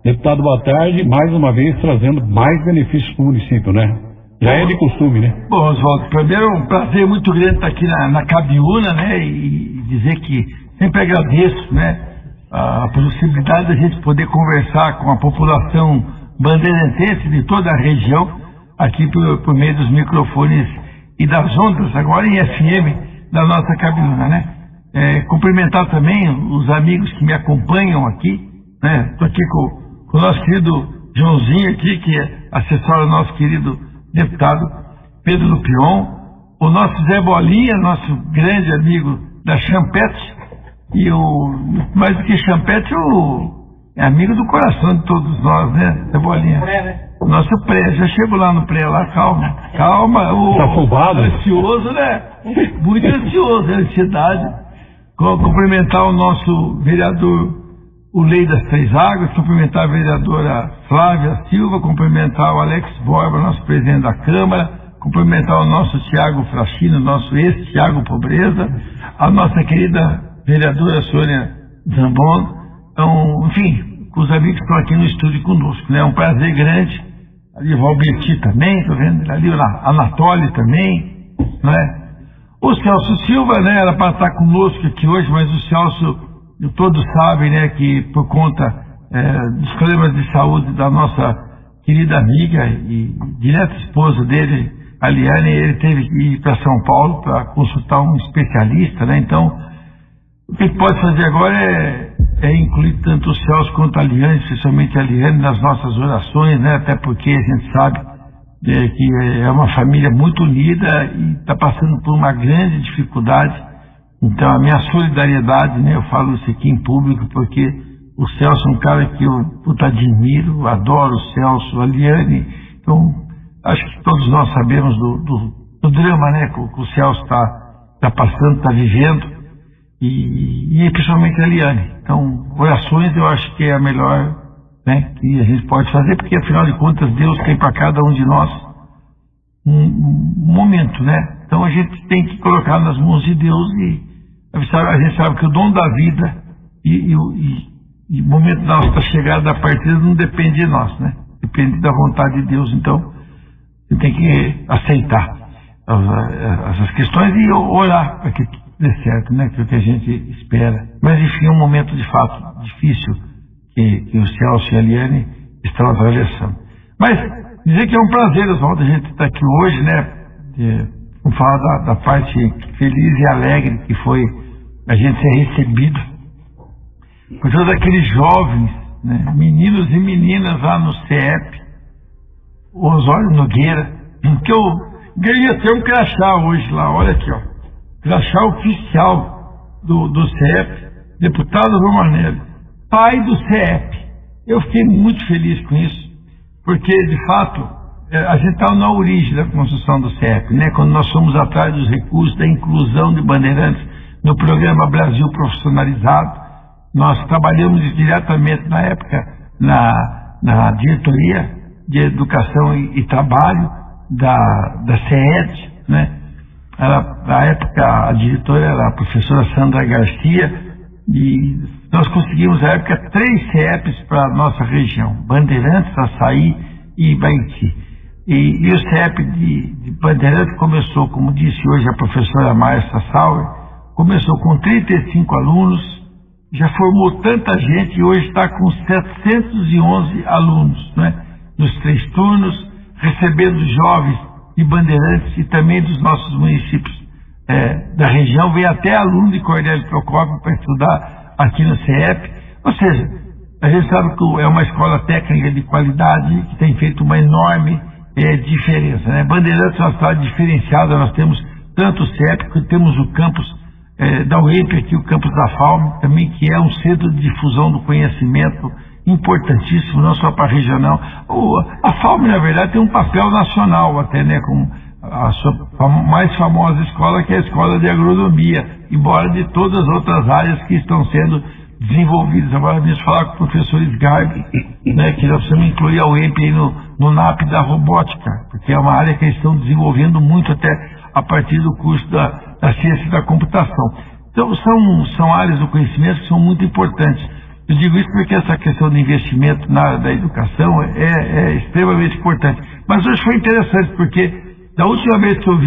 Deputado, boa tarde, mais uma vez trazendo mais benefícios para o município, né? Já é de costume, né? Bom, Oswaldo, primeiro é um prazer muito grande estar aqui na Cabiúna, né? E dizer que sempre agradeço, né? A possibilidade da gente poder conversar com a população bandeirantense de toda a região, aqui por meio dos microfones e das ondas, agora em FM, da nossa Cabiúna, né? Cumprimentar também os amigos que me acompanham aqui, né? Estou aqui com o nosso querido Joãozinho aqui, que assessora o nosso querido deputado Pedro Lupion, o nosso Zé Bolinha, nosso grande amigo da Champete, e mais do que Champete, é amigo do coração de todos nós, né, Zé Bolinha? Nosso pré, já chego lá no pré, lá, calma, tá afobado? Ansioso, né? Muito ansioso, ansiedade. Cumprimentar o nosso vereador, o Lei das Três Águas, cumprimentar a vereadora Flávia Silva, cumprimentar o Alex Borba, nosso presidente da Câmara, cumprimentar o nosso Tiago Frachino, nosso ex-Tiago Pobreza, a nossa querida vereadora Sônia Zambon, então, enfim, os amigos que estão aqui no estúdio conosco, né? É um prazer grande. Ali o Valberti também, tô vendo ali o Anatoly também, né? O Celso Silva, né, era para estar conosco aqui hoje, mas o Celso, todos sabem, né, que por conta dos problemas de saúde da nossa querida amiga e direta esposa dele, a Liane, ele teve que ir para São Paulo para consultar um especialista, né? Então, o que pode fazer agora é incluir tanto o Celso quanto a Liane, especialmente a Liane, nas nossas orações, né? Até porque a gente sabe que é uma família muito unida e está passando por uma grande dificuldade. Então, a minha solidariedade, né? Eu falo isso aqui em público porque o Celso é um cara que eu admiro, adoro o Celso, a Liane. Então, acho que todos nós sabemos do drama, né? Que o Celso está passando, está vivendo. E principalmente a Liane. Então, orações eu acho que é a melhor, né, que a gente pode fazer, porque afinal de contas Deus tem para cada um de nós um momento, né? Então a gente tem que colocar nas mãos de Deus e a gente sabe que o dom da vida e o momento da nossa chegada da partida não depende de nós, né? Depende da vontade de Deus. Então você tem que aceitar essas questões e orar para que dê certo, né? Que é o que a gente espera. Mas enfim, é um momento de fato difícil que o Celso e a Liane estão atravessando. Mas dizer que é um prazer, Oswaldo, a gente estar aqui hoje, né? Vamos falar da parte feliz e alegre que foi a gente ser recebido por todos aqueles jovens, né? Meninos e meninas lá no CEP, o Osório Nogueira, que eu ganhei até um crachá hoje lá, olha aqui, ó. Crachá oficial do CEP, deputado Romanelli, pai do CEP. Eu fiquei muito feliz com isso, porque de fato a gente estava na origem da construção do CEP, né? Quando nós fomos atrás dos recursos da inclusão de bandeirantes no programa Brasil Profissionalizado, nós trabalhamos diretamente na época na diretoria de Educação e Trabalho da CED, né? Na época a diretora era a professora Sandra Garcia e nós conseguimos na época 3 CEPs para a nossa região, Bandeirantes, Açaí e Ibaiti. E o CEP de Bandeirantes começou, como disse hoje a professora Márcia Sauer, começou com 35 alunos, já formou tanta gente e hoje está com 711 alunos, né? Nos 3 turnos, recebendo jovens de Bandeirantes e também dos nossos municípios da região, vem até aluno de Cornélio Procópio para estudar aqui no CEP. Ou seja, a gente sabe que é uma escola técnica de qualidade que tem feito uma enorme diferença, né? Bandeirantes é uma cidade diferenciada, nós temos tanto o CEP, que temos o campus da UEMP aqui, o campus da FAUM, também, que é um centro de difusão do conhecimento importantíssimo, não só para a regional. A FAUM, na verdade, tem um papel nacional até, né, como a sua mais famosa escola, que é a Escola de Agronomia, embora de todas as outras áreas que estão sendo desenvolvidas. Agora mesmo falar com o professor Sgarbi, né, que nós precisamos incluir a UEMP aí no NAP da robótica, porque é uma área que eles estão desenvolvendo muito até a partir do curso da ciência da computação. Então são áreas do conhecimento que são muito importantes. Eu digo isso porque essa questão de investimento na área da educação é extremamente importante. Mas hoje foi interessante, porque da última vez que eu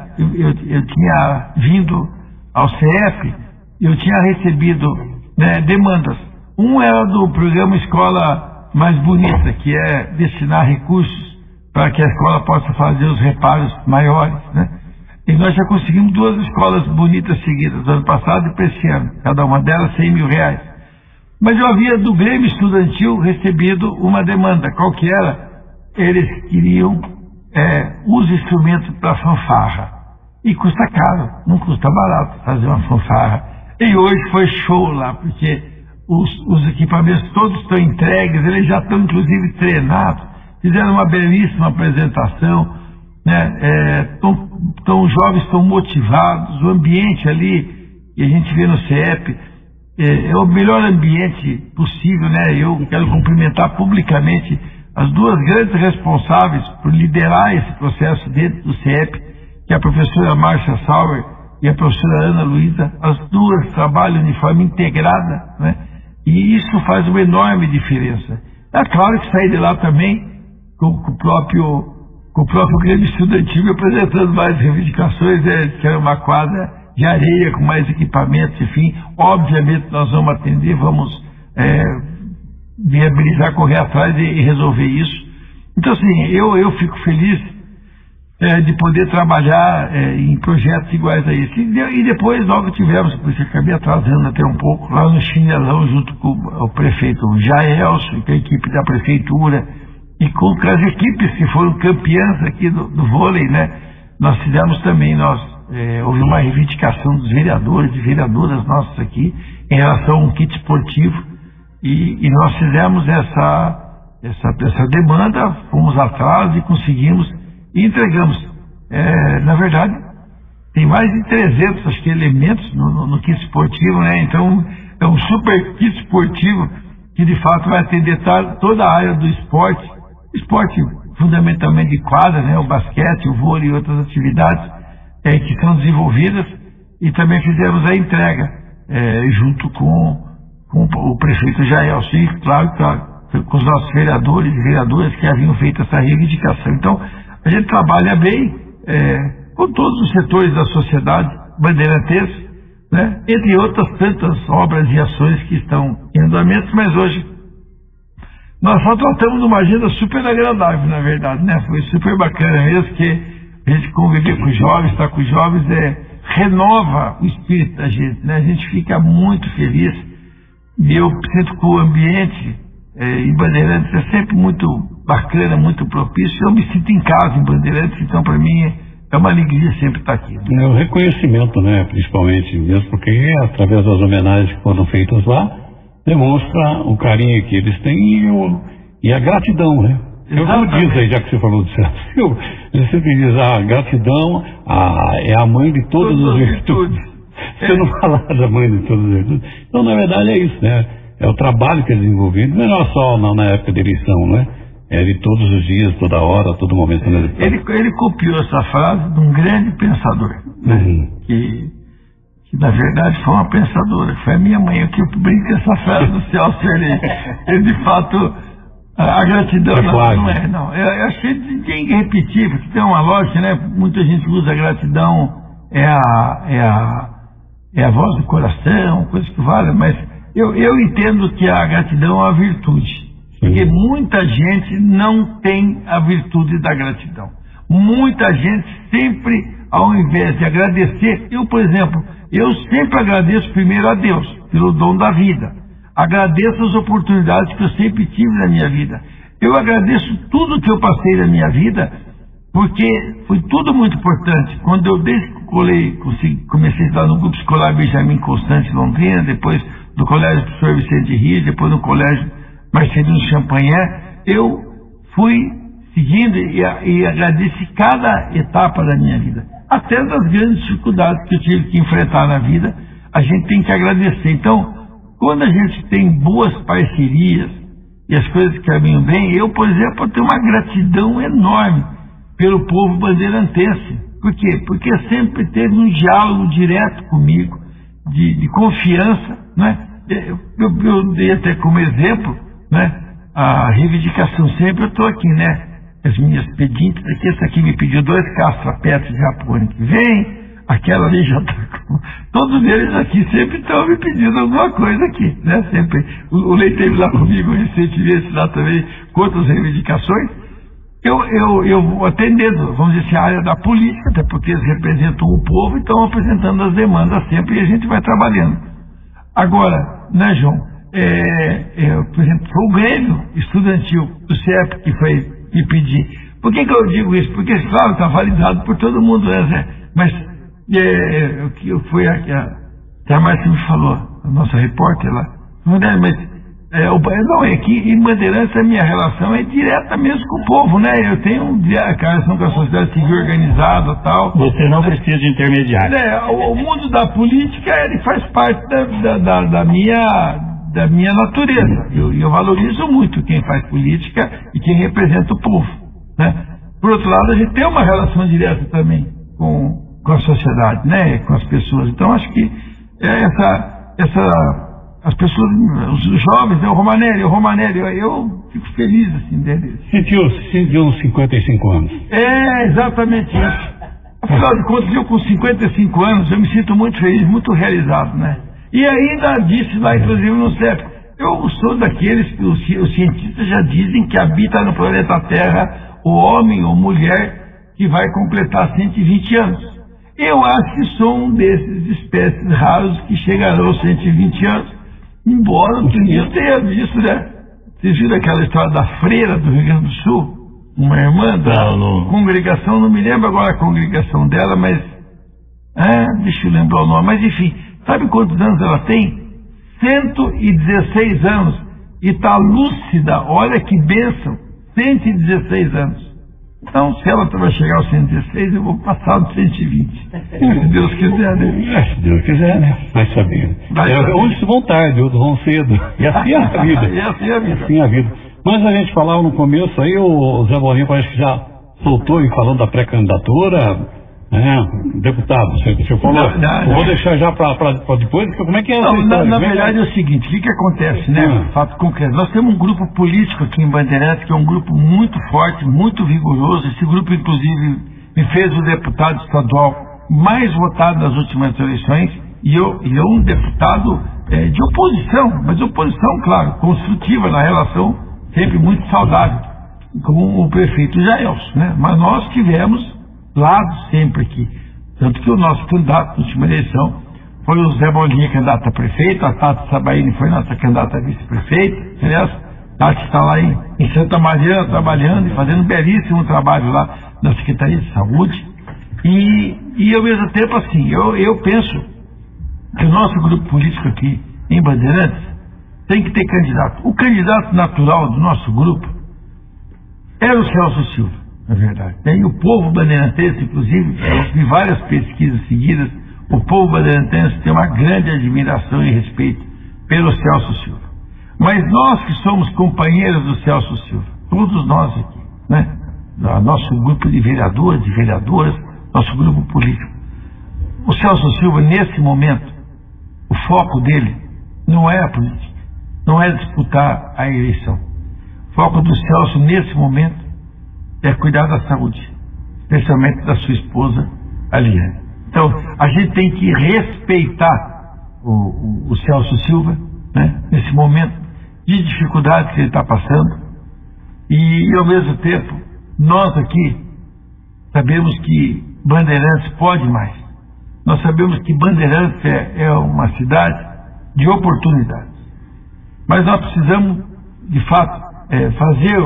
tinha vindo ao CF, eu tinha recebido, né, demandas. Um era do programa Escola Mais Bonita, que é destinar recursos para que a escola possa fazer os reparos maiores, né? E nós já conseguimos 2 escolas bonitas seguidas, do ano passado e para esse ano, cada uma delas R$100 mil. Mas eu havia do Grêmio Estudantil recebido uma demanda. Qual que era? Eles queriam os instrumentos para fanfarra. E custa caro, não custa barato fazer uma fanfarra. E hoje foi show lá, porque os equipamentos todos estão entregues, eles já estão inclusive treinados, fizeram uma belíssima apresentação, né? Os jovens estão motivados, o ambiente ali que a gente vê no CEP é o melhor ambiente possível, né? Eu quero cumprimentar publicamente as 2 grandes responsáveis por liderar esse processo dentro do CEP, que é a professora Márcia Sauer e a professora Ana Luísa. As 2 trabalham de forma integrada, né? E isso faz uma enorme diferença. É claro que sair de lá também com o próprio Grêmio Estudantil me apresentando mais reivindicações, que era uma quadra de areia com mais equipamentos, enfim. Obviamente nós vamos atender, vamos viabilizar, correr atrás e resolver isso. Então, assim, eu fico feliz de poder trabalhar em projetos iguais a esse. E depois, logo tivemos, por isso eu acabei atrasando até um pouco, lá no Chinelão, junto com o prefeito Jaelson, com a equipe da prefeitura, e com as equipes que foram campeãs aqui do vôlei, né? Nós fizemos também, houve uma reivindicação dos vereadores e vereadoras nossos aqui em relação a um kit esportivo, e nós fizemos essa demanda, fomos atrás e conseguimos e entregamos. Na verdade, tem mais de 300, acho que, elementos no kit esportivo, né? Então é um super kit esportivo que de fato vai atender toda a área do esporte fundamentalmente de quadra, né? O basquete, o vôlei e outras atividades que são desenvolvidas, e também fizemos a entrega junto com o prefeito Jaelson, e claro, com os nossos vereadores e vereadoras que haviam feito essa reivindicação. Então, a gente trabalha bem com todos os setores da sociedade bandeirantense, né? Entre outras tantas obras e ações que estão em andamento, mas hoje nós só tratamos de uma agenda super agradável, na verdade, né? Foi super bacana mesmo, que a gente conviver com os jovens, estar com os jovens, renova o espírito da gente, né? A gente fica muito feliz, e eu sinto que o ambiente em Bandeirantes é sempre muito bacana, muito propício. Eu me sinto em casa em Bandeirantes, então para mim é uma alegria sempre estar aqui. O reconhecimento, né? Principalmente mesmo porque através das homenagens que foram feitas lá, demonstra o carinho que eles têm e a gratidão, né? Eu como diz aí, já que você falou disso, eu sempre diz, a gratidão é a mãe de todas as virtudes. Se eu não falar da mãe de todas as virtudes. Então, na verdade, é isso, né? É o trabalho que é desenvolvido, não é só na época da eleição, né? É de todos os dias, toda hora, todo momento. Ele copiou essa frase de um grande pensador, né? Que na verdade foi uma pensadora, foi a minha mãe, que brinca essa frase do Celso. Ele de fato, a gratidão não. Eu achei que tem que repetir, porque tem uma lógica, né? Muita gente usa a gratidão, é a voz do coração, coisa que vale, mas eu entendo que a gratidão é uma virtude, porque muita gente não tem a virtude da gratidão. Muita gente sempre, ao invés de agradecer, por exemplo, eu sempre agradeço primeiro a Deus pelo dom da vida. Agradeço as oportunidades que eu sempre tive na minha vida. Eu agradeço tudo que eu passei na minha vida, porque foi tudo muito importante. Quando eu desde que comecei a estudar no grupo escolar Benjamin Constant Londrina, depois do colégio Professor Vicente de Ries, depois no colégio Marcelino Champagnat, eu fui seguindo e agradeci cada etapa da minha vida. Até das grandes dificuldades que eu tive que enfrentar na vida, a gente tem que agradecer. Então, quando a gente tem boas parcerias e as coisas caminham bem, eu, por exemplo, tenho uma gratidão enorme pelo povo bandeirantense. Por quê? Porque sempre teve um diálogo direto comigo, de confiança, né? Eu dei até como exemplo, né, a reivindicação sempre, eu estou aqui, né, as minhas pedintes aqui, essa aqui me pediu 2 castrapetos de Japone que vem, aquela ali já está com... Todos eles aqui sempre estão me pedindo alguma coisa aqui, né, sempre. O Lei teve lá comigo recentemente, lá também, com outras reivindicações. Eu vou atendendo, vamos dizer assim, a área da política, até porque eles representam o povo e estão apresentando as demandas sempre e a gente vai trabalhando. Agora, né, João, por exemplo, foi o Grêmio Estudantil do CEP que foi me pedir. Por que eu digo isso? Porque, claro, está validado por todo mundo, né, Zé? Mas foi a Márcia me falou, a nossa repórter lá, mas é que em Bandeirantes a minha relação é direta mesmo com o povo, né? Eu tenho uma relação com a sociedade civil organizada e tal. Você não precisa de intermediário. O mundo da política, ele faz parte da minha natureza. Eu valorizo muito quem faz política e quem representa o povo, né? Por outro lado, a gente tem uma relação direta também com a sociedade, né? Com as pessoas. Então, acho que as pessoas, os jovens, né? O Romanelli, eu fico feliz assim dele. Sentiu uns 55 anos. Exatamente isso. Afinal de contas, eu com 55 anos, eu me sinto muito feliz, muito realizado, né? E ainda disse lá, inclusive no CEP, eu sou daqueles que os cientistas já dizem que habita no planeta Terra o homem ou mulher que vai completar 120 anos. Eu acho que sou um desses espécies raros que chegarão aos 120 anos. Embora o eu tenha visto, né? Vocês viram aquela história da freira do Rio Grande do Sul? Uma irmã da congregação, não me lembro agora a congregação dela, mas... deixa eu lembrar o nome. Mas enfim, sabe quantos anos ela tem? 116 anos. E está lúcida, olha que bênção. 116 anos. Então, se ela vai chegar aos 116, eu vou passar dos 120. Se Deus quiser, né? Se Deus quiser, né? Vai saber. Uns vão tarde, outros vão cedo. E assim é a vida. Assim é a vida. Mas a gente falava no começo aí, o Zé Bolinha parece que já soltou e falando da pré-candidatura. Deputado, você falou. Vou deixar já para depois, porque como é que é? Na verdade é o seguinte, o que acontece, né? Fato concreto. Nós temos um grupo político aqui em Bandeirantes, que é um grupo muito forte, muito vigoroso. Esse grupo, inclusive, me fez o deputado estadual mais votado nas últimas eleições, e eu um deputado de oposição, mas oposição, claro, construtiva na relação, sempre muito saudável, com o prefeito Jaelson, né? Mas nós tivemos lado sempre aqui. Tanto que o nosso candidato na última eleição foi o Zé Bolinha, candidato a prefeito, a Tati Sabaini foi nossa candidata a vice-prefeito. Aliás, a Tati está lá em Santa Maria trabalhando e fazendo um belíssimo trabalho lá na Secretaria de Saúde. E ao mesmo tempo, assim, eu penso que o nosso grupo político aqui em Bandeirantes tem que ter candidato. O candidato natural do nosso grupo era o Celso Silva. Na verdade. E o povo bandeirantense, inclusive, em várias pesquisas seguidas, o povo bandeirantense tem uma grande admiração e respeito pelo Celso Silva. Mas nós que somos companheiros do Celso Silva, todos nós aqui, né? Nosso grupo de vereadores, de vereadoras, nosso grupo político. O Celso Silva, nesse momento, o foco dele não é a política, não é disputar a eleição. O foco do Celso, nesse momento, é cuidar da saúde, especialmente da sua esposa, Aliane. Então, a gente tem que respeitar o Celso Silva, né, nesse momento de dificuldade que ele está passando, e ao mesmo tempo, nós aqui sabemos que Bandeirantes pode mais. Nós sabemos que Bandeirantes é uma cidade de oportunidades. Mas nós precisamos, de fato, fazer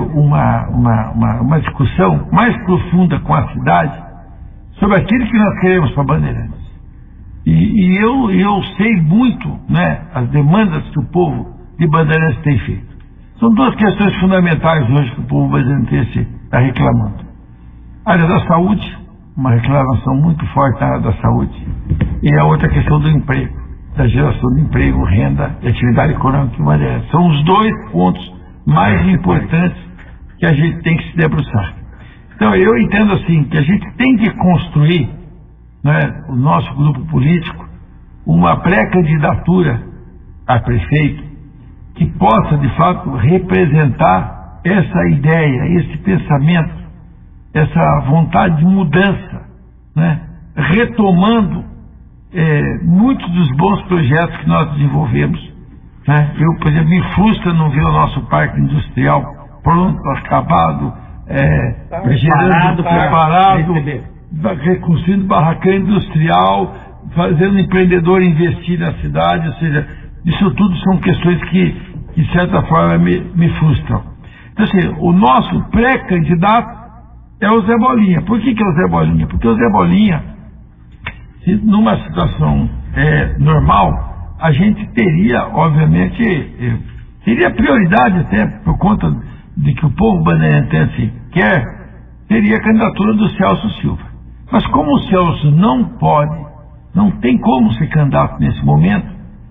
uma discussão mais profunda com a cidade sobre aquilo que nós queremos para Bandeirantes. E eu sei muito, né, as demandas que o povo de Bandeirantes tem feito. São duas questões fundamentais hoje que o povo bandeirantense está reclamando. A área da saúde, uma reclamação muito forte na área da saúde, e a outra questão do emprego, da geração de emprego, renda e atividade econômica em Bandeirantes. São os dois pontos mais importantes que a gente tem que se debruçar. Então eu entendo assim, que a gente tem que construir, né, o nosso grupo político, uma pré-candidatura a prefeito que possa, de fato, representar essa ideia, esse pensamento, essa vontade de mudança, né? Retomando muitos dos bons projetos que nós desenvolvemos, né? Eu, por exemplo, me frustra não ver o nosso parque industrial pronto, acabado, gerando, preparado, reconstruindo barracão industrial, fazendo empreendedor investir na cidade. Ou seja, isso tudo são questões que de certa forma me frustram. Então, assim, o nosso pré-candidato é o Zé Bolinha. Por que é o Zé Bolinha? Porque o Zé Bolinha, se numa situação normal, a gente teria, obviamente, teria prioridade até por conta de que o povo bandeirantense quer, teria a candidatura do Celso Silva. Mas como o Celso não tem como ser candidato nesse momento,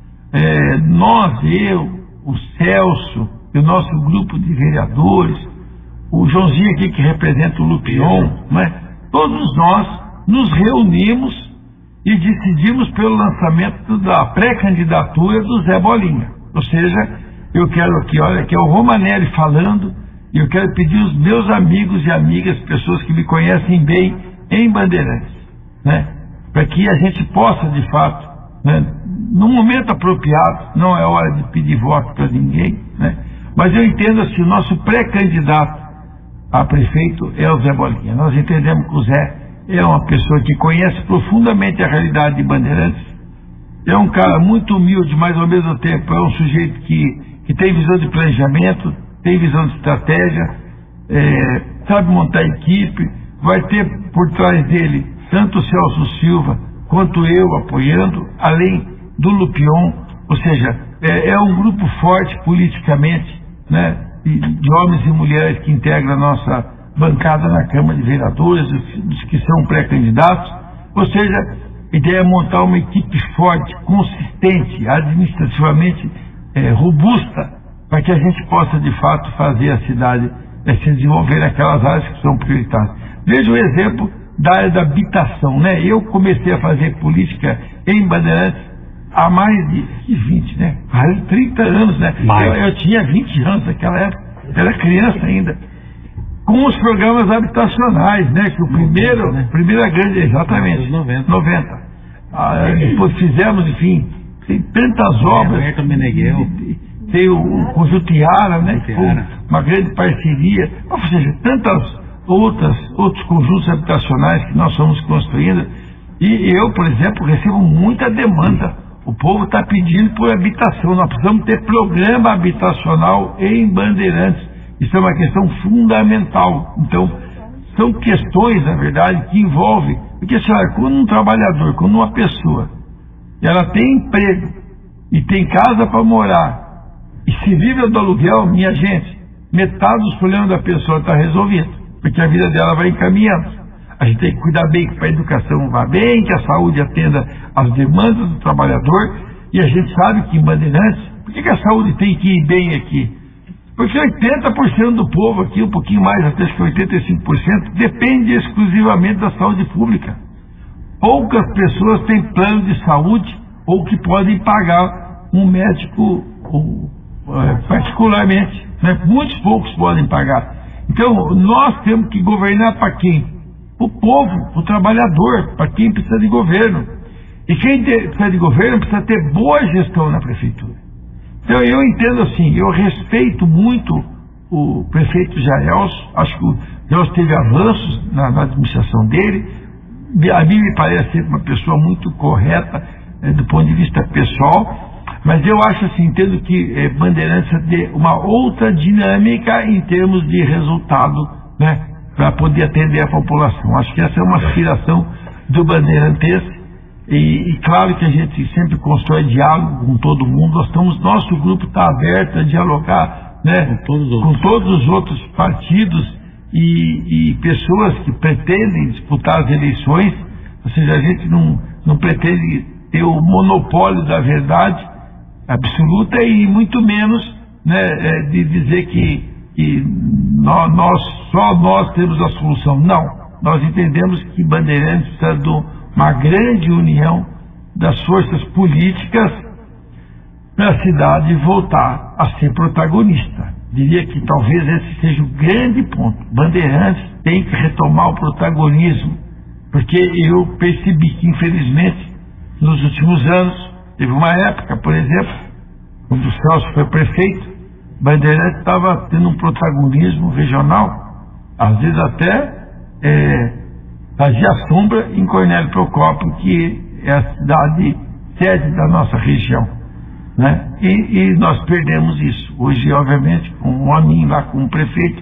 eu, o Celso e o nosso grupo de vereadores, o Joãozinho aqui que representa o Lupion, né? Todos nós nos reunimos e decidimos pelo lançamento da pré-candidatura do Zé Bolinha. Ou seja, eu quero aqui, olha, que é o Romanelli falando, e eu quero pedir aos meus amigos e amigas, pessoas que me conhecem bem em Bandeirantes, né? Para que a gente possa, de fato, né, num momento apropriado, não é hora de pedir voto para ninguém, né? Mas eu entendo assim, o nosso pré-candidato a prefeito é o Zé Bolinha. Nós entendemos que o Zé é uma pessoa que conhece profundamente a realidade de Bandeirantes, é um cara muito humilde, mas ao mesmo tempo é um sujeito que tem visão de planejamento, tem visão de estratégia, sabe montar equipe, vai ter por trás dele tanto o Celso Silva quanto eu apoiando, além do Lupion. Ou seja, é um grupo forte politicamente, né, de homens e mulheres que integram a nossa bancada na Câmara de Vereadores, dos que são pré-candidatos. Ou seja, a ideia é montar uma equipe forte, consistente, administrativamente robusta, para que a gente possa de fato fazer a cidade se desenvolver naquelas áreas que são prioritárias. Veja o exemplo da área da habitação, né? Eu comecei a fazer política em Bandeirantes há mais de 20, né? Há 30 anos, né? Eu tinha 20 anos naquela época, era criança ainda, com os programas habitacionais, né? Que primeira grande, exatamente, 90. Depois fizemos, enfim, tem tantas obras, tem o Conjunto Iara, né? Que foi uma grande parceria, ou seja, tantas outros conjuntos habitacionais que nós estamos construindo. E eu, por exemplo, recebo muita demanda. O povo está pedindo por habitação. Nós precisamos ter programa habitacional em Bandeirantes. Isso é uma questão fundamental. Então, são questões, na verdade, que envolvem. Porque, senhora, quando um trabalhador, quando uma pessoa, ela tem emprego e tem casa para morar e se vive do aluguel, minha gente, metade dos problemas da pessoa está resolvido, porque a vida dela vai encaminhando. A gente tem que cuidar bem que a educação vá bem, que a saúde atenda às demandas do trabalhador. E a gente sabe que em Bandeirantes, por que a saúde tem que ir bem aqui? Porque 80% do povo aqui, um pouquinho mais, até que 85%, depende exclusivamente da saúde pública. Poucas pessoas têm plano de saúde ou que podem pagar um médico particularmente, né? Muitos poucos podem pagar. Então, nós temos que governar para quem? O povo, o trabalhador, para quem precisa de governo. E quem precisa de governo precisa ter boa gestão na prefeitura. Então eu entendo assim, eu respeito muito o prefeito Jaelso, acho que o Jaelso teve avanços na administração dele. A mim me parece ser uma pessoa muito correta do ponto de vista pessoal, mas eu acho assim, entendo que Bandeirantes tem uma outra dinâmica em termos de resultado, né, para poder atender a população. Acho que essa é uma aspiração do bandeirantense. E claro que a gente sempre constrói diálogo com todo mundo. Nosso grupo está aberto a dialogar, né, com todos os outros partidos e pessoas que pretendem disputar as eleições. Ou seja, a gente não pretende ter o monopólio da verdade absoluta e muito menos, né, de dizer que só nós temos a solução. Não, nós entendemos que Bandeirantes precisa de uma grande união das forças políticas para a cidade voltar a ser protagonista. Diria que talvez esse seja o grande ponto. Bandeirantes tem que retomar o protagonismo, porque eu percebi que, infelizmente, nos últimos anos, teve uma época, por exemplo, quando o Celso foi prefeito, Bandeirantes estava tendo um protagonismo regional, às vezes até fazia sombra em Cornélio Procópio, que é a cidade sede da nossa região, né? E nós perdemos isso. Hoje, obviamente, com o homem lá, com o prefeito,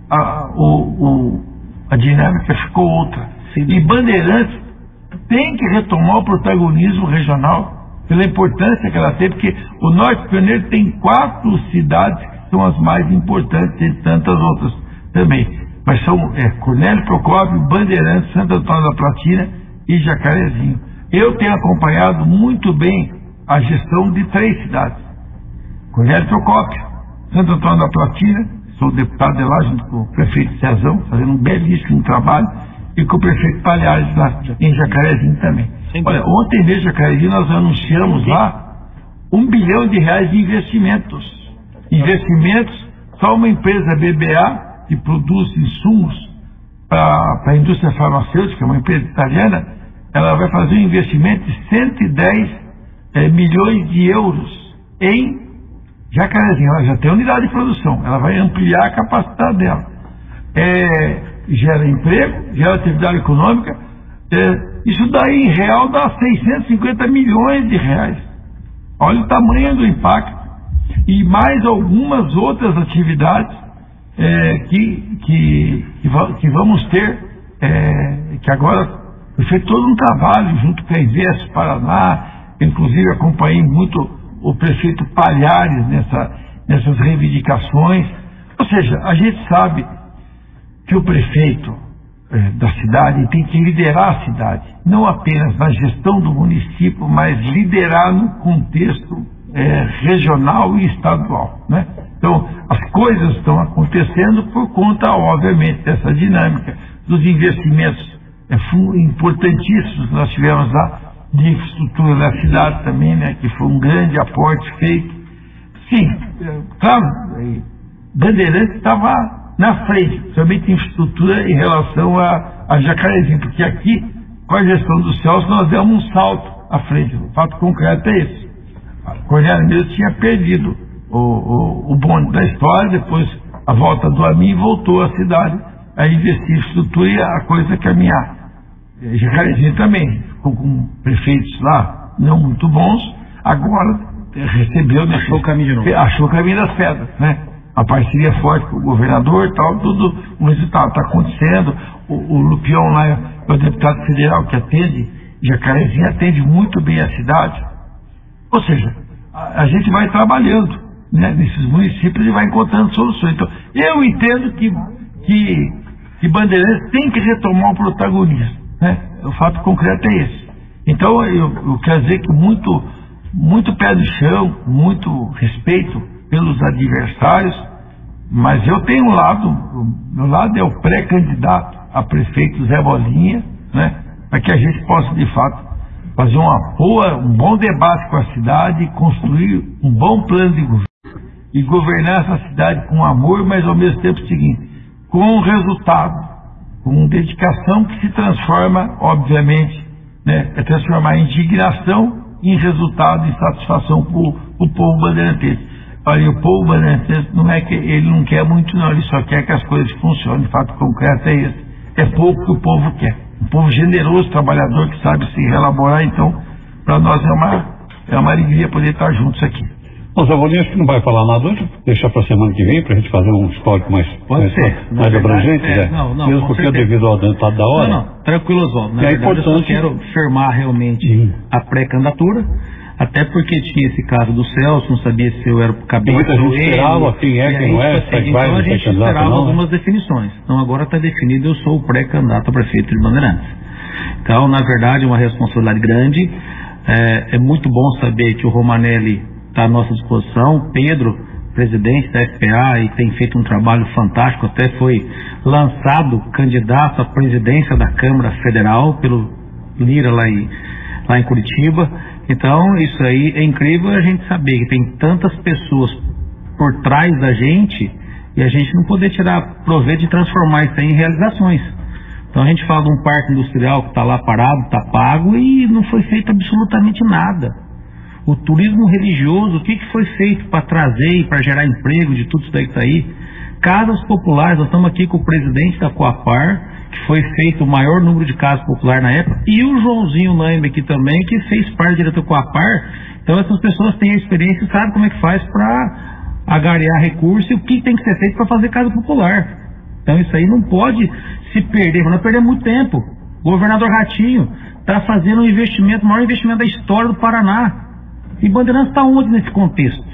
a dinâmica ficou outra. Sim. E Bandeirantes tem que retomar o protagonismo regional, pela importância que ela tem, porque o Norte Pioneiro tem 4 cidades que são as mais importantes, e tantas outras também. Mas são Cornélio Procópio, Bandeirantes, Santo Antônio da Platina e Jacarezinho. Eu tenho acompanhado muito bem a gestão de 3 cidades. Cornélio Procópio, Santo Antônio da Platina, sou deputado de lá junto com o prefeito Cezão, fazendo um belíssimo trabalho, e com o prefeito Palhares lá em Jacarezinho também. Olha, ontem em Jacarezinho nós anunciamos lá R$1 bilhão de investimentos. Investimentos, só uma empresa BBA, que produz insumos para a indústria farmacêutica, uma empresa italiana, ela vai fazer um investimento de 110 milhões de euros em Jacarezinho. Ela já tem unidade de produção, ela vai ampliar a capacidade dela. Gera emprego, gera atividade econômica, isso daí em real dá 650 milhões de reais. Olha o tamanho do impacto. E mais algumas outras atividades que vamos ter, que agora foi feito todo um trabalho junto com a Invest Paraná. Inclusive acompanhei muito o prefeito Palhares nessas reivindicações. Ou seja, a gente sabe que o prefeito da cidade tem que liderar a cidade, não apenas na gestão do município, mas liderar no contexto regional e estadual, né? Então, as coisas estão acontecendo por conta, obviamente, dessa dinâmica, dos investimentos importantíssimos que nós tivemos lá, de infraestrutura da cidade também, né? Que foi um grande aporte feito. Sim, claro, Bandeirantes estava na frente, principalmente em infraestrutura em relação a Jacarezinho, porque aqui, com a gestão do Celso, nós demos um salto à frente. O fato concreto é esse. Cornélio mesmo tinha perdido o bonde da história, depois a volta do Amin voltou à cidade a investir em infraestrutura, e a coisa caminhar. Jacarezinho também, ficou com prefeitos lá não muito bons, agora recebeu... Achou o caminho de novo. Achou o caminho das pedras, né? A parceria forte com o governador e tal, tudo o resultado está acontecendo. O Lupião lá é o deputado federal que atende, Jacarezinho atende muito bem a cidade. Ou seja, a gente vai trabalhando, né, nesses municípios e vai encontrando soluções. Então, eu entendo que Bandeirantes tem que retomar o protagonismo, né? O fato concreto é esse. Meu pé no chão, muito respeito pelos adversários, mas eu tenho um lado, o meu lado é o pré-candidato a prefeito Zé Bolinha, né, para que a gente possa de fato fazer um bom debate com a cidade, construir um bom plano de governo e governar essa cidade com amor, mas ao mesmo tempo o seguinte, com resultado, com dedicação que se transforma, obviamente, né, é transformar indignação em resultado e satisfação para o povo bandeirantense. Olha, o povo bandeirantense não é que ele não quer muito não, ele só quer que as coisas funcionem. O fato concreto é esse. É pouco que o povo quer. Um povo generoso, trabalhador, que sabe se relaborar. Então, para nós é uma alegria poder estar juntos aqui. Bom, Zé Bolinha, acho que não vai falar nada hoje, deixar para a semana que vem, para a gente fazer um histórico mais abrangente, né? Não, mesmo porque certeza. Devido ao adiantado da hora. Não, tranquilo, Oswaldo. É importante. Eu só quero firmar realmente a pré-candidatura, até porque tinha esse caso do Celso, não sabia se eu era cabeça muita gente esperava quem é, quem não é, então a gente esperava algumas definições. Então agora está definido, eu sou o pré-candidato a prefeito de Bandeirantes. Então, na verdade, é uma responsabilidade grande. É muito bom saber que o Romanelli está à nossa disposição. Pedro, presidente da FPA, e tem feito um trabalho fantástico, até foi lançado candidato à presidência da Câmara Federal pelo Lira lá em Curitiba. Então, isso aí é incrível a gente saber que tem tantas pessoas por trás da gente e a gente não poder tirar proveito de transformar isso aí em realizações. Então a gente fala de um parque industrial que está lá parado, está pago e não foi feito absolutamente nada. O turismo religioso, o que foi feito para trazer e para gerar emprego de tudo isso daí que está aí? Casas populares, nós estamos aqui com o presidente da Coapar, que foi feito o maior número de casas populares na época, e o Joãozinho Naime aqui também, que fez parte do diretor Coapar. Então essas pessoas têm a experiência e sabem como é que faz para agariar recursos e o que tem que ser feito para fazer casa popular. Então isso aí não pode se perder, nós perdemos muito tempo. O governador Ratinho está fazendo um investimento, o maior investimento da história do Paraná. E Bandeirantes está onde nesse contexto?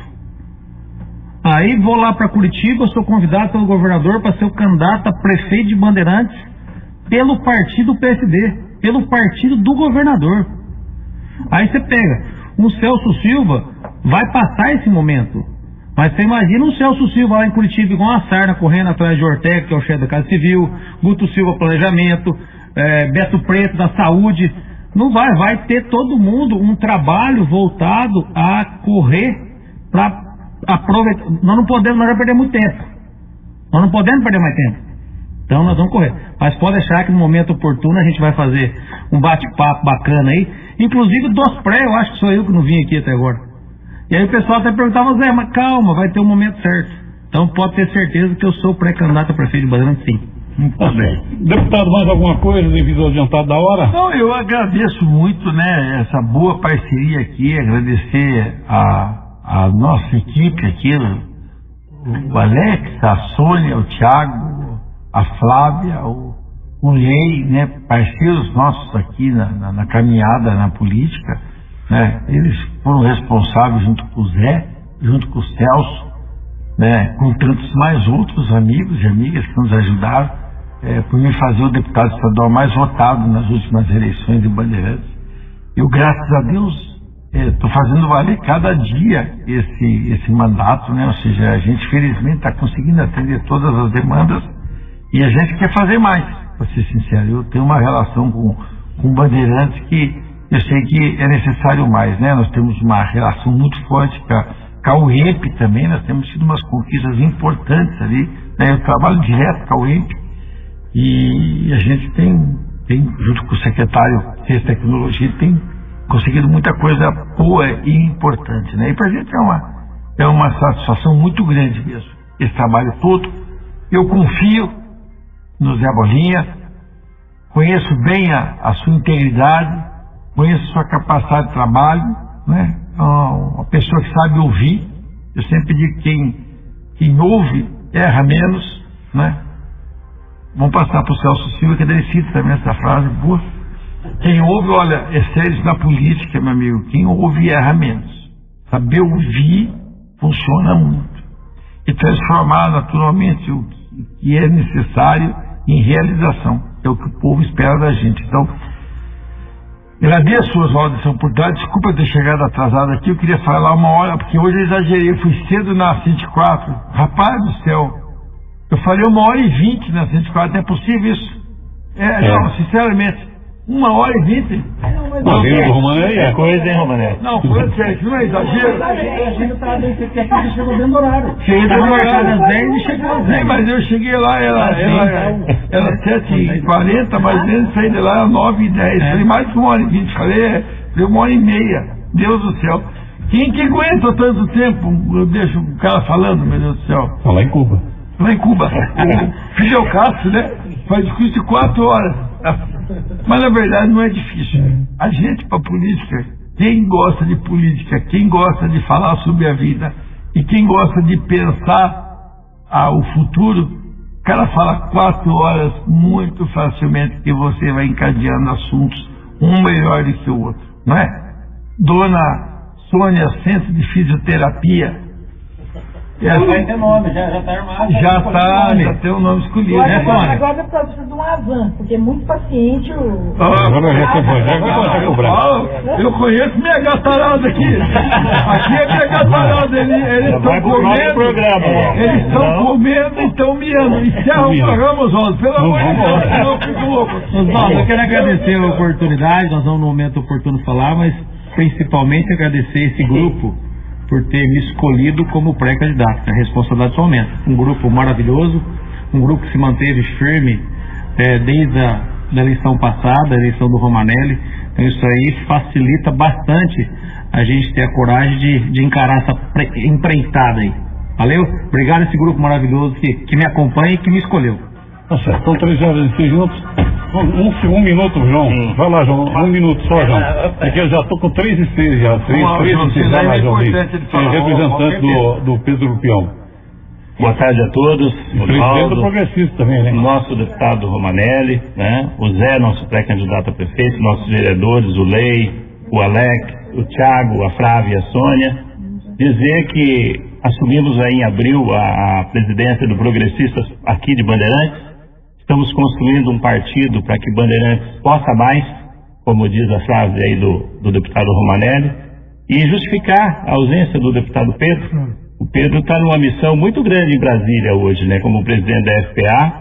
Aí vou lá para Curitiba, sou convidado pelo governador para ser o candidato a prefeito de Bandeirantes pelo partido PSD, pelo partido do governador. Aí você pega, um Celso Silva vai passar esse momento. Mas você imagina um Celso Silva lá em Curitiba, igual uma sarna correndo atrás de Ortega, que é o chefe da Casa Civil, Guto Silva Planejamento, Beto Preto da Saúde. Não vai ter todo mundo um trabalho voltado a correr para aproveitar. Nós não podemos, nós já perdemos muito tempo. Nós não podemos perder mais tempo. Então nós vamos correr. Mas pode deixar que no momento oportuno a gente vai fazer um bate-papo bacana aí. Inclusive dos pré, eu acho que sou eu que não vim aqui até agora. E aí o pessoal até perguntava, Zé, mas calma, vai ter um momento certo. Então pode ter certeza que eu sou pré-candidato a prefeito de Bandeirantes, sim. Tá bem. Deputado, mais alguma coisa devido ao adiantado da hora? Não, eu agradeço muito, né, essa boa parceria aqui, agradecer a nossa equipe aqui, o Alex, a Sônia, o Thiago, a Flávia, o Lei, né, parceiros nossos aqui na caminhada na política, né, eles foram responsáveis junto com o Zé, junto com o Celso, né, com tantos mais outros amigos e amigas que nos ajudaram, por me fazer o deputado estadual mais votado nas últimas eleições de Bandeirantes. Eu, graças a Deus, estou fazendo valer cada dia esse mandato, né? Ou seja, a gente felizmente está conseguindo atender todas as demandas e a gente quer fazer mais, para ser sincero. Eu tenho uma relação com Bandeirantes que eu sei que é necessário mais, né? Nós temos uma relação muito forte com a UEMP também, nós temos tido umas conquistas importantes ali, né? Eu trabalho direto com a UEMP e a gente tem junto com o secretário de Ciência e Tecnologia, tem conseguido muita coisa boa e importante, né? E para a gente é uma satisfação muito grande mesmo, esse trabalho todo. Eu confio no Zé Bolinha, conheço bem a sua integridade, conheço a sua capacidade de trabalho, né? Uma pessoa que sabe ouvir. Eu sempre digo que quem ouve erra menos, né? Vamos passar para o Celso Silva, que ele cita também essa frase boa. Quem ouve, olha, é sério na política, meu amigo. Quem ouve erra menos. Saber ouvir funciona muito. E transformar naturalmente o que é necessário em realização. É o que o povo espera da gente. Então, agradeço, Oswaldo de São Portal. Desculpa ter chegado atrasado aqui. Eu queria falar uma hora, porque hoje eu exagerei. Eu fui cedo na 104. Rapaz do céu. Eu falei 1h20 na 104. É possível isso? Não, sinceramente. 1h20. Não, é coisa, hein, Romané? Não, foi sério, não é exagero. Você chegou dentro do horário. Cheguei dentro do horário. Às 10 e chegou às 10. Mas eu cheguei lá, era 7h40, mas dentro saí de lá era 9h10. Falei mais de 1h20. Falei 1h30. Deus do céu. Quem que aguenta tanto tempo? Eu deixo o cara falando, meu Deus do céu. Lá em Cuba. Lá em Cuba. O Fidel Castro, né? Faz discurso de 4 horas. Mas na verdade não é difícil. A gente, para política, quem gosta de política, quem gosta de falar sobre a vida e quem gosta de pensar o futuro, o cara fala 4 horas muito facilmente, que você vai encadeando assuntos, um melhor do que o outro, não é? Dona Sônia, Centro de Fisioterapia. Já vai ter nome, já está armado. Já tem um nome escolhido, né, Sônia? Agora eu preciso de um avanço, porque é muito paciente o... Eu conheço minha gatarada aqui. Aqui é minha gatarada. Eles estão comendo. Eles estão comendo e estão miando. Encerra o programa, Oswaldo. Pelo amor de Deus, senão eu fico louco. Oswaldo, eu quero agradecer a oportunidade. Nós vamos no momento oportuno falar, mas principalmente agradecer esse grupo por ter me escolhido como pré-candidato, a responsabilidade só aumenta. Um grupo maravilhoso, um grupo que se manteve firme desde a eleição passada, a eleição do Romanelli. Então isso aí facilita bastante a gente ter a coragem de encarar essa empreitada aí. Valeu? Obrigado a esse grupo maravilhoso que me acompanha e que me escolheu. Tá certo, são 3h26 minutos. Um minuto, João. Sim. Vai lá, João. Um minuto só, João. É que eu já estou com 3h06 já. 3h06 já, João. Representante do Pedro Lupião. Boa tarde a todos. O presidente do Progressista também, né? Nosso deputado Romanelli, né? O Zé, nosso pré-candidato a prefeito, nossos vereadores, o Lei, o Alex, o Thiago, a Flávia e a Sônia. Dizer que assumimos aí em abril a presidência do Progressistas aqui de Bandeirantes. Estamos construindo um partido para que Bandeirantes possa mais, como diz a frase aí do deputado Romanelli, e justificar a ausência do deputado Pedro. O Pedro está numa missão muito grande em Brasília hoje, né, como presidente da FPA,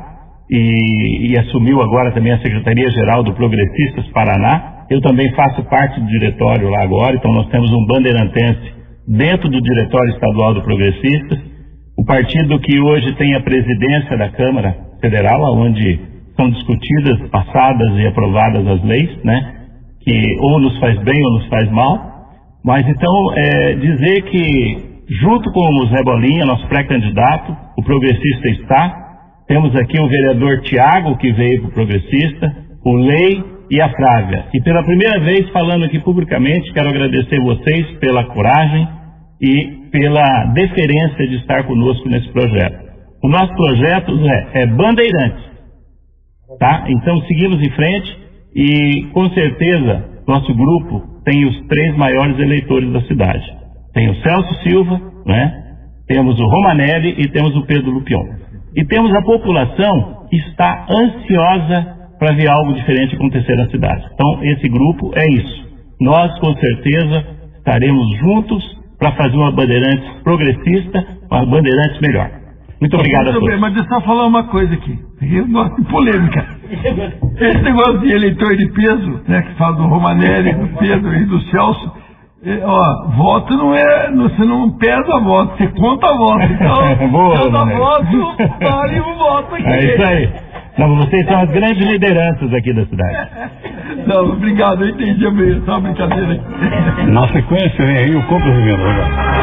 e assumiu agora também a Secretaria-Geral do Progressistas Paraná. Eu também faço parte do diretório lá agora, então nós temos um bandeirantense dentro do Diretório Estadual do Progressistas, o partido que hoje tem a presidência da Câmara Federal, onde são discutidas, passadas e aprovadas as leis, né, que ou nos faz bem ou nos faz mal. Mas então, dizer que junto com o Zé Bolinha, nosso pré-candidato, o Progressista está, temos aqui o vereador Tiago, que veio para o Progressista, o Lei e a Flávia. E pela primeira vez, falando aqui publicamente, quero agradecer vocês pela coragem e pela deferência de estar conosco nesse projeto. O nosso projeto é Bandeirantes, tá? Então seguimos em frente e com certeza nosso grupo tem os 3 maiores eleitores da cidade. Tem o Celso Silva, né? Temos o Romanelli e temos o Pedro Lupion. E temos a população que está ansiosa para ver algo diferente acontecer na cidade. Então esse grupo é isso. Nós com certeza estaremos juntos para fazer uma Bandeirantes progressista, uma Bandeirantes melhor. Muito obrigado a todos. Bem, mas deixa eu falar uma coisa aqui. Eu gosto de polêmica. Esse negócio de eleitor de peso, né, que fala do Romanelli, do Pedro e do Celso, voto não é, você não pesa voto, você conta voto. Então, cada voto vale um voto aqui. É isso aí. Não, vocês são as grandes lideranças aqui da cidade. Não, obrigado, eu entendi bem, só uma brincadeira aqui. Na sequência, vem aí o Compras e Vendas.